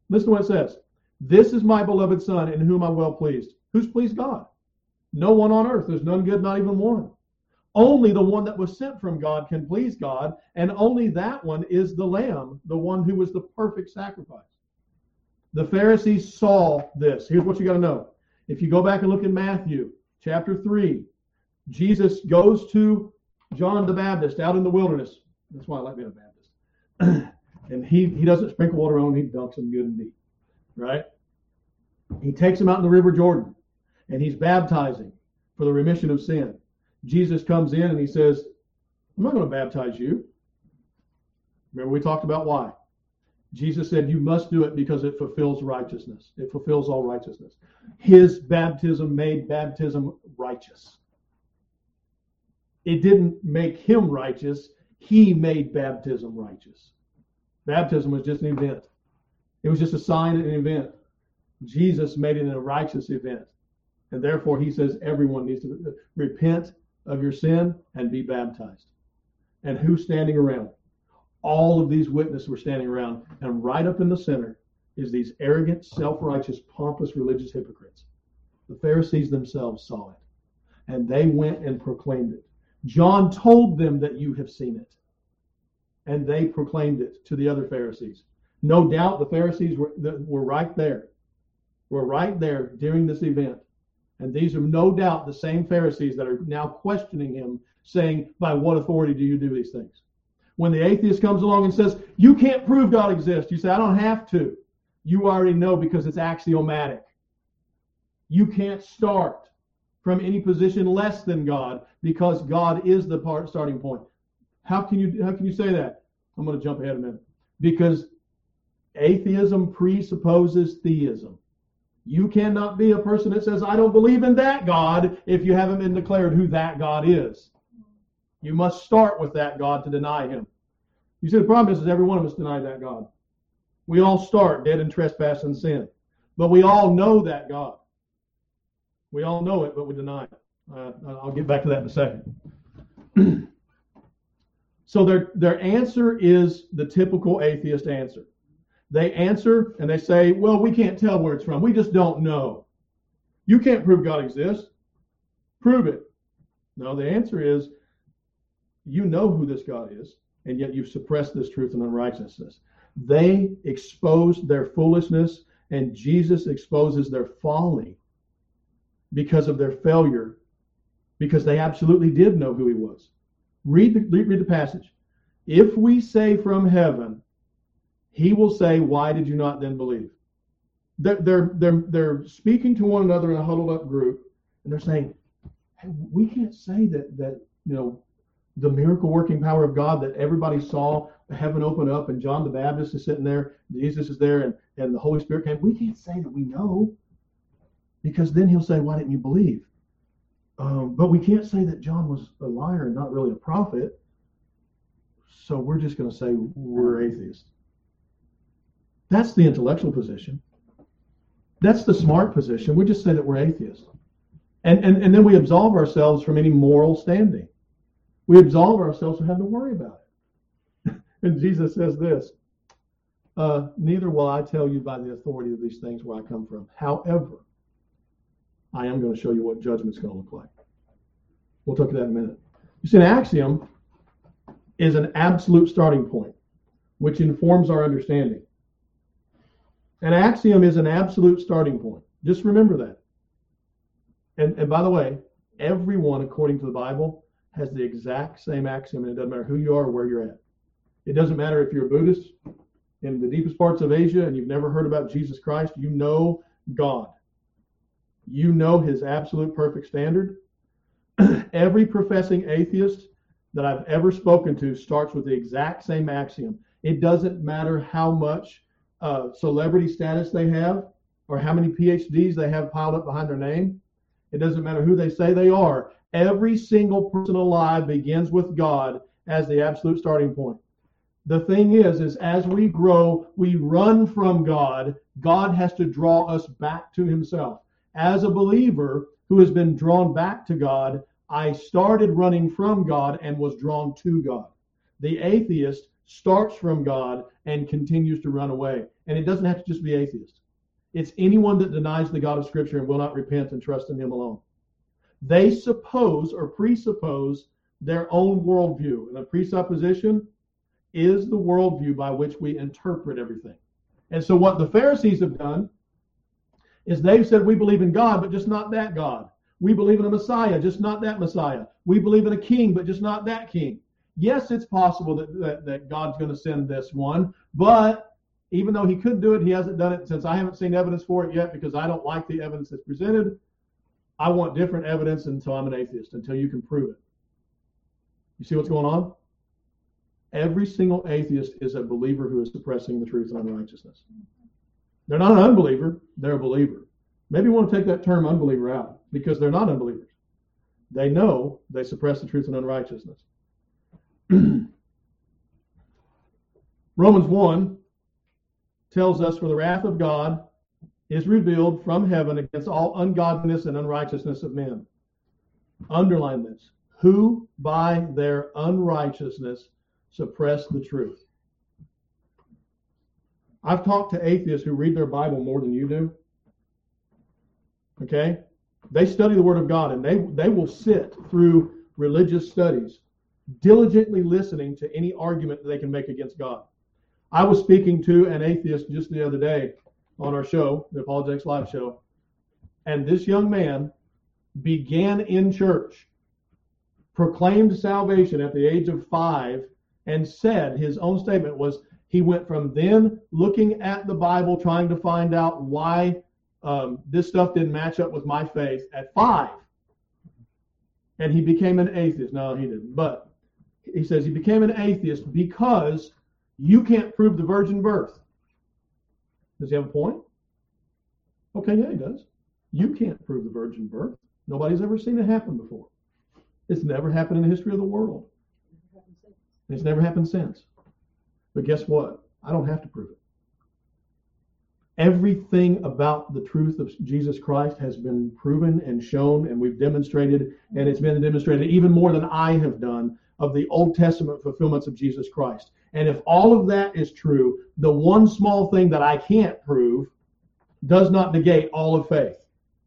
Listen to what it says. This is my beloved Son, in whom I'm well pleased. Who's pleased? God. No one on earth. There's none good, not even one. Only the one that was sent from God can please God, and only that one is the Lamb, the one who was the perfect sacrifice. The Pharisees saw this. Here's what you got to know. If you go back and look in Matthew chapter three, Jesus goes to John the Baptist out in the wilderness. That's why I like being a Baptist. And he, he doesn't sprinkle water on him, he dunks him good and deep. Right? He takes him out in the River Jordan, and he's baptizing for the remission of sin. Jesus comes in and he says, I'm not going to baptize you. Remember we talked about why. Jesus said, you must do it because it fulfills righteousness. It fulfills all righteousness. His baptism made baptism righteous. It didn't make him righteous. He made baptism righteous. Baptism was just an event. It was just a sign and an event. Jesus made it a righteous event. And therefore, he says everyone needs to repent of your sin and be baptized. And who's standing around? All of these witnesses were standing around, and right up in the center is these arrogant, self-righteous, pompous religious hypocrites. The Pharisees themselves saw it, and they went and proclaimed it. John told them that you have seen it, and they proclaimed it to the other Pharisees. No doubt the Pharisees were, were right there, were right there during this event. And these are no doubt the same Pharisees that are now questioning him, saying, by what authority do you do these things? When the atheist comes along and says, you can't prove God exists, you say, I don't have to. You already know because it's axiomatic. You can't start from any position less than God because God is the part starting point. How can you, how can you say that? I'm going to jump ahead a minute. Because atheism presupposes theism. You cannot be a person that says, I don't believe in that God, if you haven't been declared who that God is. You must start with that God to deny him. You see, the problem is, is every one of us deny that God. We all start dead in trespass and sin. But we all know that God. We all know it, but we deny it. Uh, I'll get back to that in a second. So their, their answer is the typical atheist answer. They answer and they say, well, we can't tell where it's from. We just don't know. You can't prove God exists. Prove it. No, the answer is, you know who this God is, and yet you've suppressed this truth and unrighteousness. They exposed their foolishness, and Jesus exposes their folly because of their failure, because they absolutely did know who he was. Read the, read the passage. If we say from heaven, he will say, why did you not then believe? They're, they're, they're, they're speaking to one another in a huddled up group, and they're saying, hey, we can't say that, that you know, the miracle working power of God that everybody saw, heaven open up, and John the Baptist is sitting there, Jesus is there, and, and the Holy Spirit came. We can't say that we know, because then he'll say, why didn't you believe? Um, but we can't say that John was a liar and not really a prophet, so we're just going to say we're atheists. That's the intellectual position. That's the smart position. We just say that we're atheists. And, and, and then we absolve ourselves from any moral standing. We absolve ourselves from having to worry about it. And Jesus says this, uh, neither will I tell you by the authority of these things where I come from. However, I am going to show you what judgment's going to look like. We'll talk about that in a minute. You see, an axiom is an absolute starting point, which informs our understanding. An axiom is an absolute starting point. Just remember that. And, and by the way, everyone, according to the Bible, has the exact same axiom, and it doesn't matter who you are or where you're at. It doesn't matter if you're a Buddhist in the deepest parts of Asia and you've never heard about Jesus Christ. You know God. You know his absolute perfect standard. Every professing atheist that I've ever spoken to starts with the exact same axiom. It doesn't matter how much uh, celebrity status they have or how many P H Ds they have piled up behind their name. It doesn't matter who they say they are. Every single person alive begins with God as the absolute starting point. The thing is, is as we grow, we run from God. God has to draw us back to himself. As a believer who has been drawn back to God, I started running from God and was drawn to God. The atheist starts from God and continues to run away. And it doesn't have to just be atheists. It's anyone that denies the God of Scripture and will not repent and trust in him alone. They suppose or presuppose their own worldview. And a presupposition is the worldview by which we interpret everything. And so what the Pharisees have done is they've said, we believe in God, but just not that God. We believe in a Messiah, just not that Messiah. We believe in a king, but just not that king. Yes, it's possible that, that, that God's going to send this one, but even though he could do it, he hasn't done it. Since I haven't seen evidence for it yet because I don't like the evidence that's presented, I want different evidence until I'm an atheist, until you can prove it. You see what's going on? Every single atheist is a believer who is suppressing the truth and unrighteousness. They're not an unbeliever, they're a believer. Maybe you want to take that term unbeliever out because they're not unbelievers. They know they suppress the truth and unrighteousness. Romans one tells us, for the wrath of God is revealed from heaven against all ungodliness and unrighteousness of men. Underline this. Who by their unrighteousness suppress the truth. I've talked to atheists who read their Bible more than you do. Okay? They study the Word of God, and they, they will sit through religious studies, diligently listening to any argument that they can make against God. I was speaking to an atheist just the other day on our show, the Apologetics Live show, and this young man began in church, proclaimed salvation at the age of five, and said his own statement was he went from then looking at the Bible, trying to find out why um, this stuff didn't match up with my faith at five. And he became an atheist. No, he didn't. But he says he became an atheist because you can't prove the virgin birth. Does he have a point? Okay, yeah, he does. You can't prove the virgin birth. Nobody's ever seen it happen before. It's never happened in the history of the world. It's never happened since. But guess what? I don't have to prove it. Everything about the truth of Jesus Christ has been proven and shown, and we've demonstrated, and it's been demonstrated even more than I have done of the Old Testament fulfillments of Jesus Christ. And if all of that is true, the one small thing that I can't prove does not negate all of faith.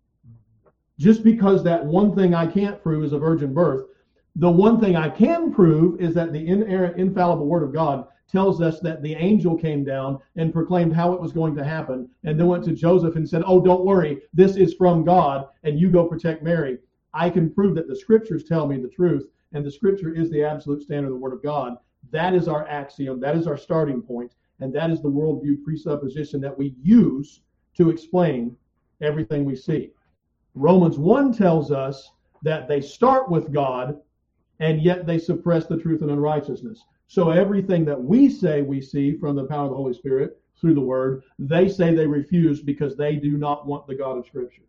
Just because that one thing I can't prove is a virgin birth, the one thing I can prove is that the inerrant, infallible Word of God tells us that the angel came down and proclaimed how it was going to happen, and then went to Joseph and said, oh, don't worry, this is from God, and you go protect Mary. I can prove that the Scriptures tell me the truth, and the Scripture is the absolute standard of the Word of God. That is our axiom, that is our starting point, and that is the worldview presupposition that we use to explain everything we see. Romans one tells us that they start with God, and yet they suppress the truth and unrighteousness. So everything that we say we see from the power of the Holy Spirit through the Word, they say they refuse because they do not want the God of Scripture.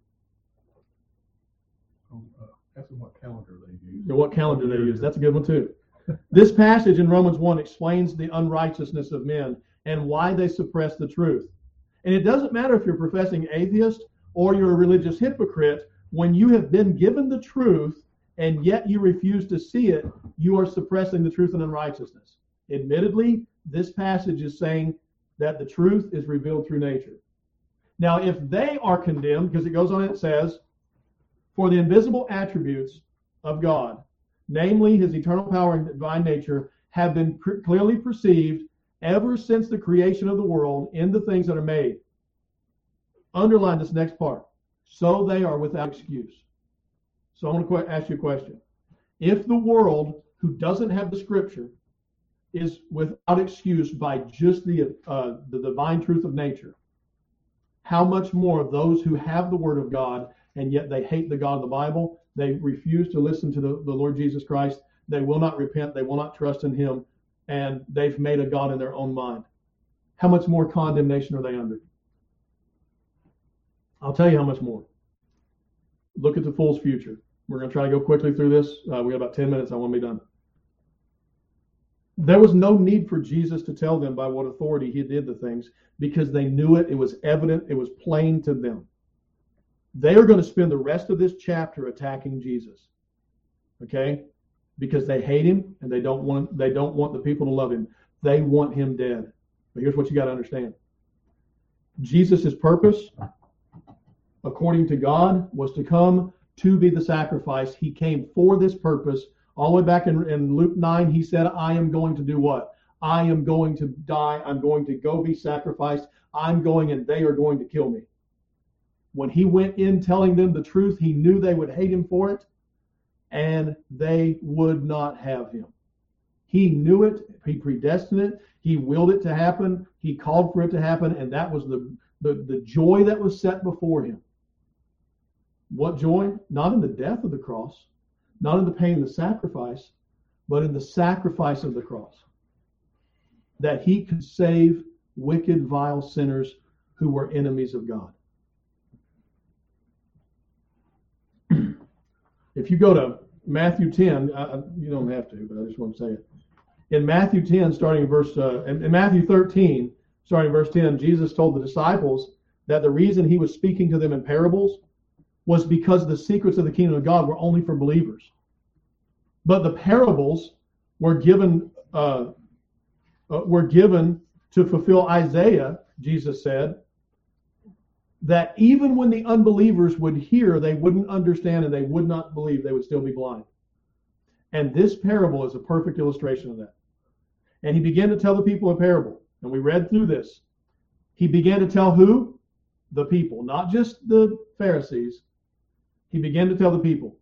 Oh, uh, that's what calendar they use. And what calendar they use. That's a good one too. This passage in Romans one explains the unrighteousness of men and why they suppress the truth. And it doesn't matter if you're a professing atheist or you're a religious hypocrite. When you have been given the truth and yet you refuse to see it, you are suppressing the truth and unrighteousness. Admittedly, this passage is saying that the truth is revealed through nature. Now, if they are condemned, because it goes on and it says, for the invisible attributes of God, namely his eternal power and divine nature, have been pr- clearly perceived ever since the creation of the world in the things that are made. Underline this next part. So they are without excuse. So I want to ask you a question. If the world who doesn't have the Scripture is without excuse by just the uh, the divine truth of nature, how much more of those who have the Word of God and yet they hate the God of the Bible, they refuse to listen to the, the Lord Jesus Christ, they will not repent, they will not trust in Him, and they've made a God in their own mind. How much more condemnation are they under? I'll tell you how much more. Look at the fool's future. We're going to try to go quickly through this. Uh, we got about ten minutes. I want to be done. There was no need for Jesus to tell them by what authority he did the things because they knew it. It was evident. It was plain to them. They are going to spend the rest of this chapter attacking Jesus. Okay? Because they hate him and they don't want they don't want the people to love him. They want him dead. But here's what you got to understand. Jesus' purpose, according to God, was to come to be the sacrifice. He came for this purpose. All the way back in, in Luke nine, he said, I am going to do what? I am going to die. I'm going to go be sacrificed. I'm going and they are going to kill me. When he went in telling them the truth, he knew they would hate him for it, and they would not have him. He knew it. He predestined it. He willed it to happen. He called for it to happen, and that was the, the, the joy that was set before him. What joy? Not in the death of the cross, not in the pain of the sacrifice, but in the sacrifice of the cross. That he could save wicked, vile sinners who were enemies of God. If you go to Matthew ten, uh, you don't have to, but I just want to say it. In Matthew ten, starting in verse, uh, in, in Matthew thirteen, starting in verse ten, Jesus told the disciples that the reason he was speaking to them in parables was because the secrets of the kingdom of God were only for believers. But the parables were given, uh, uh, were given to fulfill Isaiah, Jesus said, that even when the unbelievers would hear, they wouldn't understand and they would not believe, they would still be blind. And this parable is a perfect illustration of that. And he began to tell the people a parable. And we read through this. He began to tell who? The people, not just the Pharisees. He began to tell the people.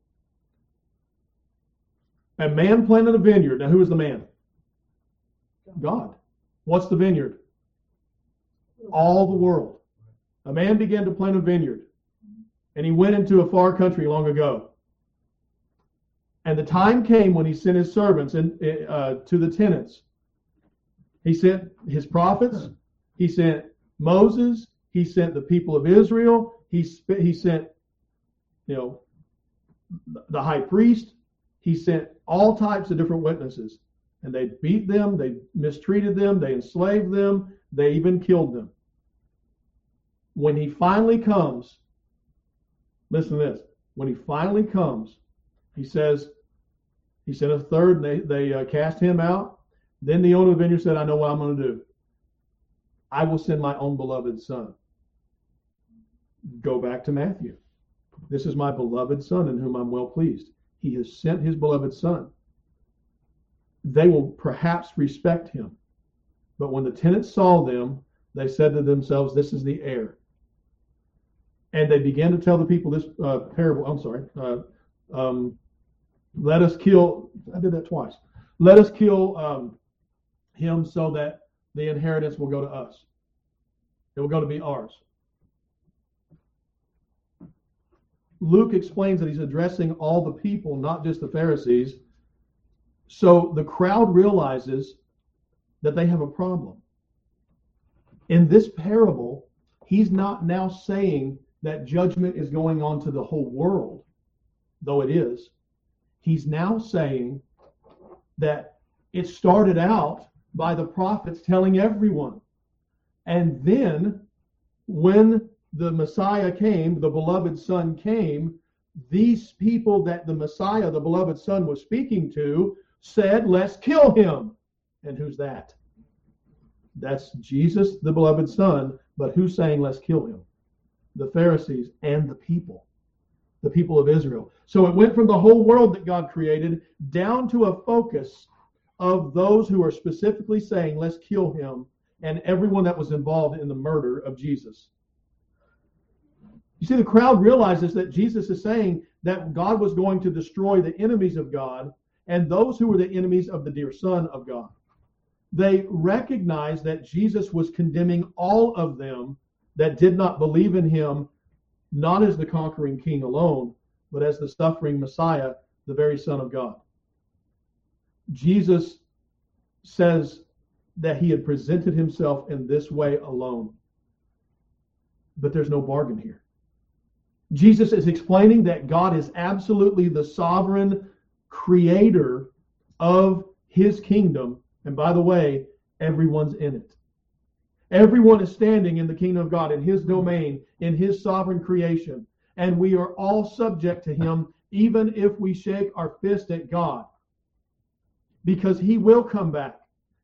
A man planted a vineyard. Now who is the man? God. What's the vineyard? All the world. A man began to plant a vineyard, and he went into a far country long ago. And the time came when he sent his servants in, uh, to the tenants. He sent his prophets. He sent Moses. He sent the people of Israel. He he sent, you know, the high priest. He sent all types of different witnesses, and they beat them. They mistreated them. They enslaved them. They even killed them. When he finally comes, listen to this. When he finally comes, he says, he sent a third, and they, they uh, cast him out. Then the owner of the vineyard said, I know what I'm going to do. I will send my own beloved son. Go back to Matthew. This is my beloved son in whom I'm well pleased. He has sent his beloved son. They will perhaps respect him. But when the tenants saw them, they said to themselves, this is the heir. And they began to tell the people this uh, parable. I'm sorry. Uh, um, let us kill. I did that twice. Let us kill um, him so that the inheritance will go to us. It will go to be ours. Luke explains that he's addressing all the people, not just the Pharisees. So the crowd realizes that they have a problem. In this parable, he's not now saying that judgment is going on to the whole world, though it is. He's now saying that it started out by the prophets telling everyone. And then when the Messiah came, the beloved Son came, these people that the Messiah, the beloved Son, was speaking to said, let's kill him. And who's that? That's Jesus, the beloved Son. But who's saying, let's kill him? The Pharisees and the people, the people of Israel. So it went from the whole world that God created down to a focus of those who are specifically saying, let's kill him, and everyone that was involved in the murder of Jesus. You see, the crowd realizes that Jesus is saying that God was going to destroy the enemies of God and those who were the enemies of the dear Son of God. They recognized that Jesus was condemning all of them that did not believe in him, not as the conquering king alone, but as the suffering Messiah, the very Son of God. Jesus says that he had presented himself in this way alone. But there's no bargain here. Jesus is explaining that God is absolutely the sovereign creator of his kingdom. And by the way, everyone's in it. Everyone is standing in the kingdom of God, in his domain, in his sovereign creation. And we are all subject to him, even if we shake our fist at God. Because he will come back.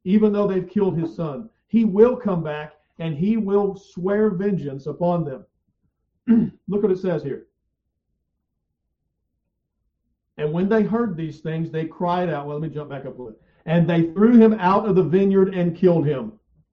even though they've killed his son. He will come back and he will swear vengeance upon them. Look what it says here. And when they heard these things, they cried out. Well, let me jump back up a little. And they threw him out of the vineyard and killed him.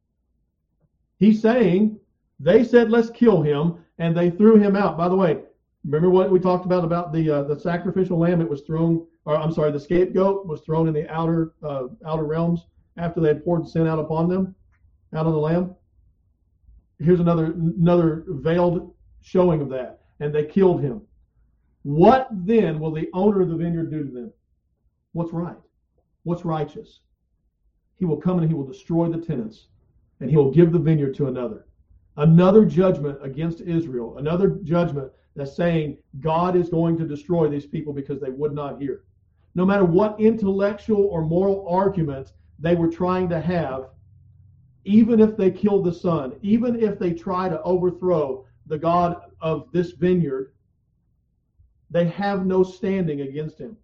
He's saying, they said, let's kill him, and they threw him out. By the way, remember what we talked about, about the uh, the sacrificial lamb that was thrown, or I'm sorry, the scapegoat was thrown in the outer uh, outer realms after they had poured sin out upon them, out on the lamb. Here's another another veiled showing of that. And they killed him. What then will the owner of the vineyard do to them? What's right? What's righteous? He will come and he will destroy the tenants, and he will give the vineyard to another. Another judgment against Israel. Another judgment that's saying God is going to destroy these people because they would not hear. No matter what intellectual or moral arguments they were trying to have, even if they kill the son, even if they try to overthrow the God of this vineyard, they have no standing against him.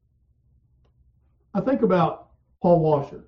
I think about Paul Washer.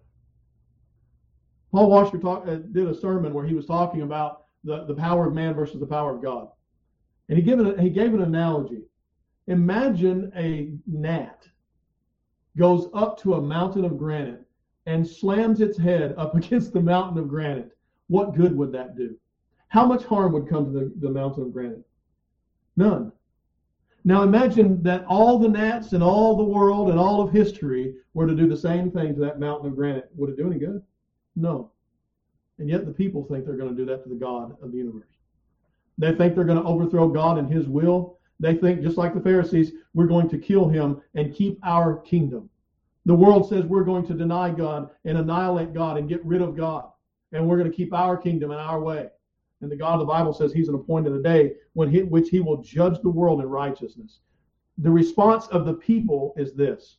Paul Washer talk, uh, did a sermon where he was talking about the, the power of man versus the power of God. And he gave, it a, he gave an analogy. Imagine a gnat goes up to a mountain of granite and slams its head up against the mountain of granite. What good would that do? How much harm would come to the, the mountain of granite? None. Now imagine that all the gnats in all the world and all of history were to do the same thing to that mountain of granite. Would it do any good? No. And yet the people think they're going to do that to the God of the universe. They think they're going to overthrow God and his will. They think, just like the Pharisees, we're going to kill him and keep our kingdom. The world says we're going to deny God and annihilate God and get rid of God. And we're going to keep our kingdom in our way. And the God of the Bible says he's an appointed a day when he, which he will judge the world in righteousness. The response of the people is this: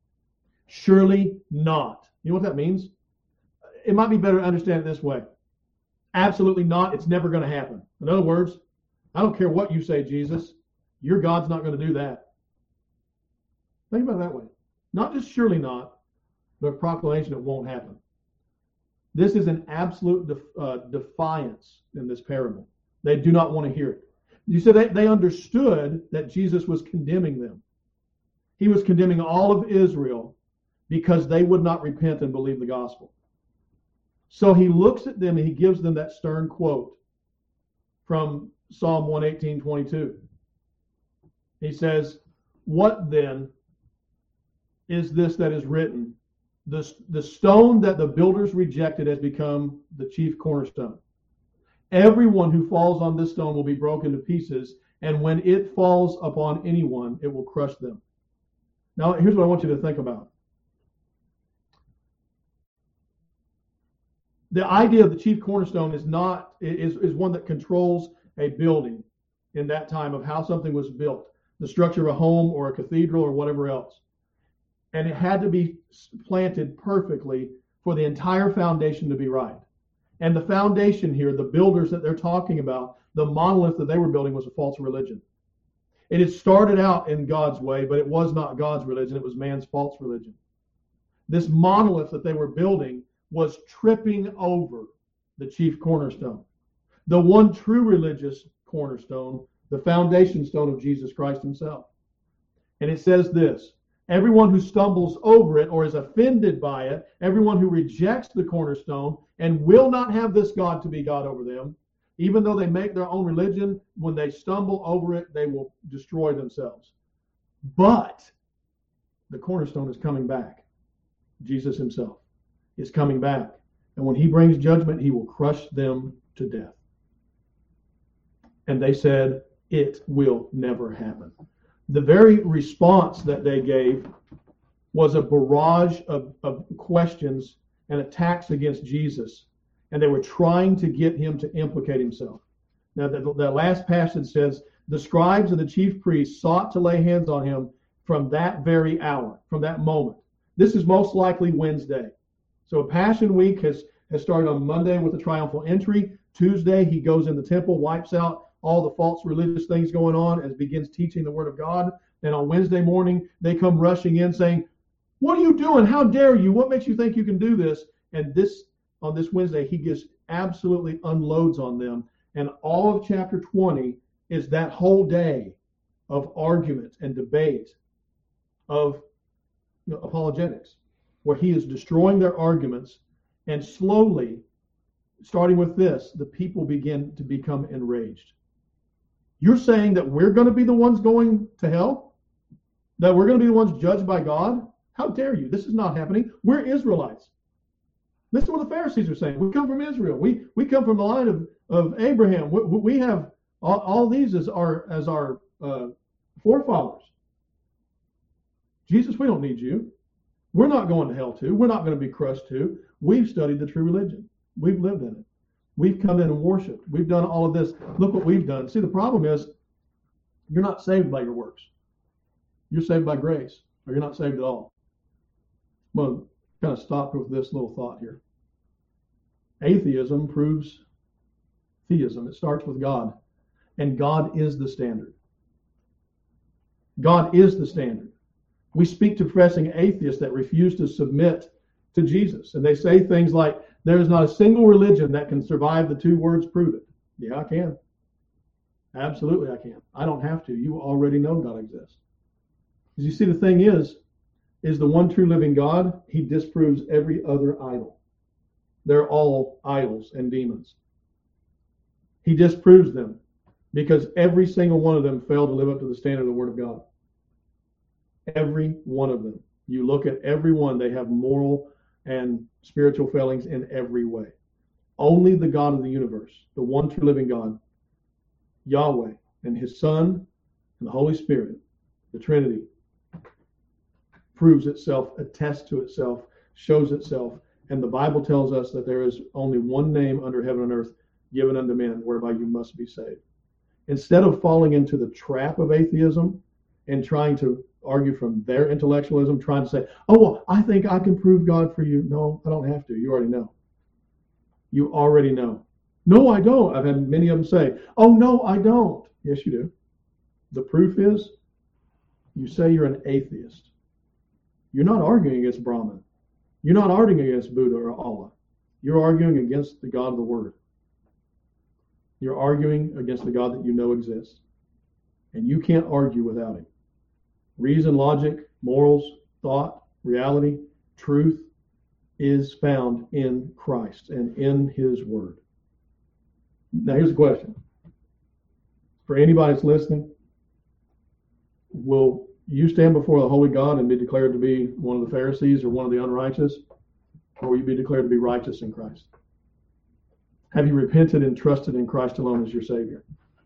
surely not. You know what that means? It might be better to understand it this way. Absolutely not. It's never going to happen. In other words, I don't care what you say, Jesus. Your God's not going to do that. Think about it that way. Not just surely not, but a proclamation it won't happen. This is an absolute def, uh, defiance in this parable. They do not want to hear it. You said they, they understood that Jesus was condemning them. He was condemning all of Israel because they would not repent and believe the gospel. So he looks at them and he gives them that stern quote from Psalm one eighteen twenty-two. He says, what then is this that is written? The, the stone that the builders rejected has become the chief cornerstone. Everyone who falls on this stone will be broken to pieces, and when it falls upon anyone, it will crush them. Now, here's what I want you to think about. The idea of the chief cornerstone is not is, is one that controls a building in that time of how something was built, the structure of a home or a cathedral or whatever else. And it had to be planted perfectly for the entire foundation to be right. And the foundation here, the builders that they're talking about, the monolith that they were building was a false religion. It had started out in God's way, but it was not God's religion. It was man's false religion. This monolith that they were building was tripping over the chief cornerstone, the one true religious cornerstone, the foundation stone of Jesus Christ himself. And it says this: everyone who stumbles over it or is offended by it, everyone who rejects the cornerstone and will not have this God to be God over them, even though they make their own religion, when they stumble over it, they will destroy themselves. But the cornerstone is coming back. Jesus himself is coming back. And when he brings judgment, he will crush them to death. And they said, it will never happen. The very response that they gave was a barrage of, of questions and attacks against Jesus. And they were trying to get him to implicate himself. Now, the, the last passage says, the scribes and the chief priests sought to lay hands on him from that very hour, from that moment. This is most likely Wednesday. So Passion Week has, has started on Monday with the triumphal entry. Tuesday, he goes in the temple, wipes out all the false religious things going on, and begins teaching the word of God. And on Wednesday morning, they come rushing in saying, what are you doing? How dare you? What makes you think you can do this? And this on this Wednesday, he just absolutely unloads on them. And all of chapter twenty is that whole day of argument and debate, of you know, apologetics, where he is destroying their arguments, and slowly, starting with this, the people begin to become enraged. You're saying that we're going to be the ones going to hell? That we're going to be the ones judged by God? How dare you? This is not happening. We're Israelites. This is what the Pharisees are saying. We come from Israel. We we come from the line of, of Abraham. We, we have all, all these as our as our uh, forefathers. Jesus, we don't need you. We're not going to hell too. We're not going to be crushed too. We've studied the true religion. We've lived in it. We've come in and worshiped. We've done all of this. Look what we've done. See, the problem is you're not saved by your works. You're saved by grace, or you're not saved at all. I'm going to kind of stop with this little thought here. Atheism proves theism. It starts with God, and God is the standard. God is the standard. We speak to professing atheists that refuse to submit to Jesus, and they say things like, there is not a single religion that can survive the two words, prove it. Yeah, I can. Absolutely, I can. I don't have to. You already know God exists. Because you see, the thing is, is the one true living God, he disproves every other idol. They're all idols and demons. He disproves them because every single one of them failed to live up to the standard of the Word of God. Every one of them. You look at every one, they have moral and spiritual failings in every way. Only the God of the universe, the one true living God, Yahweh, and his Son, and the Holy Spirit, the Trinity, proves itself, attests to itself, shows itself, and the Bible tells us that there is only one name under heaven and earth given unto men whereby you must be saved. Instead of falling into the trap of atheism and trying to argue from their intellectualism, trying to say, oh, well, I think I can prove God for you. No, I don't have to. You already know. You already know. No, I don't. I've had many of them say, oh, no, I don't. Yes, you do. The proof is you say you're an atheist. You're not arguing against Brahman. You're not arguing against Buddha or Allah. You're arguing against the God of the Word. You're arguing against the God that you know exists. And you can't argue without him. Reason, logic, morals, thought, reality, truth is found in Christ and in his Word. Now here's the question. For anybody that's listening, will you stand before the holy God and be declared to be one of the Pharisees or one of the unrighteous? Or will you be declared to be righteous in Christ? Have you repented and trusted in Christ alone as your Savior?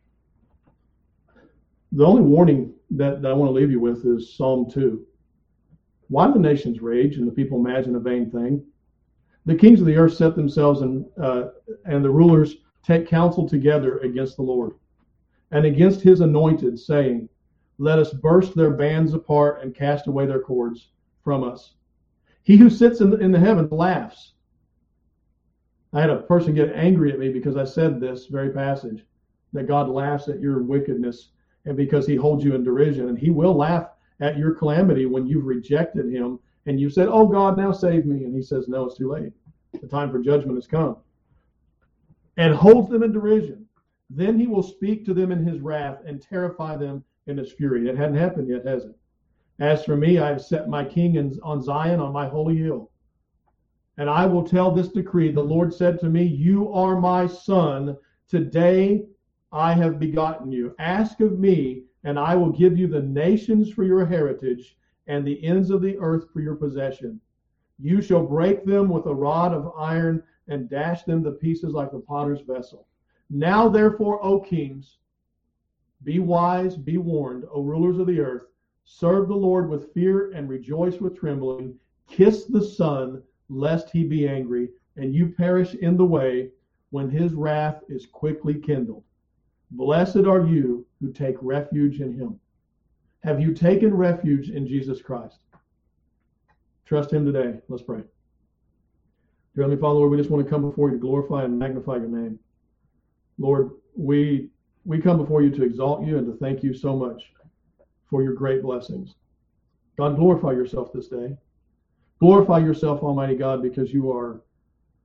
The only warning that, that I want to leave you with is Psalm two. Why do the nations rage and the people imagine a vain thing? The kings of the earth set themselves and, uh, and the rulers take counsel together against the Lord and against his anointed, saying, let us burst their bands apart and cast away their cords from us. He who sits in the, in the heavens laughs. I had a person get angry at me because I said this very passage, that God laughs at your wickedness and because he holds you in derision. And he will laugh at your calamity when you've rejected him and you said, oh God, now save me. And he says, no, it's too late. The time for judgment has come. And holds them in derision. Then he will speak to them in his wrath and terrify them in his fury. It hadn't happened yet, has it? As for me, I have set my king in, on Zion, on my holy hill. And I will tell this decree. The Lord said to me, you are my son. Today I have begotten you. Ask of me, and I will give you the nations for your heritage and the ends of the earth for your possession. You shall break them with a rod of iron and dash them to pieces like the potter's vessel. Now, therefore, O kings, be wise, be warned, O rulers of the earth. Serve the Lord with fear and rejoice with trembling. Kiss the Son, lest he be angry, and you perish in the way when his wrath is quickly kindled. Blessed are you who take refuge in him. Have you taken refuge in Jesus Christ? Trust him today. Let's pray. Dear Heavenly Father, Lord, we just want to come before you to glorify and magnify your name. Lord, we we come before you to exalt you and to thank you so much for your great blessings. God, glorify yourself this day. Glorify yourself, Almighty God, because you are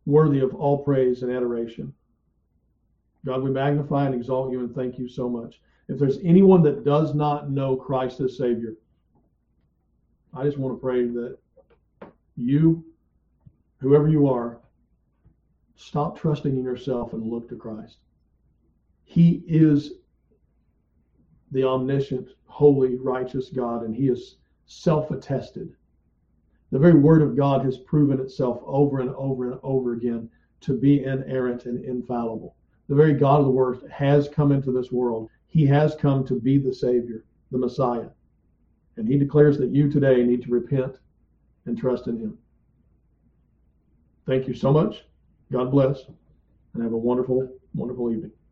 worthy of all praise and adoration. God, we magnify and exalt you and thank you so much. If there's anyone that does not know Christ as Savior, I just want to pray that you, whoever you are, stop trusting in yourself and look to Christ. He is the omniscient, holy, righteous God, and he is self-attested. The very word of God has proven itself over and over and over again to be inerrant and infallible. The very God of the word has come into this world. He has come to be the Savior, the Messiah. And he declares that you today need to repent and trust in him. Thank you so much. God bless, and have a wonderful, wonderful evening.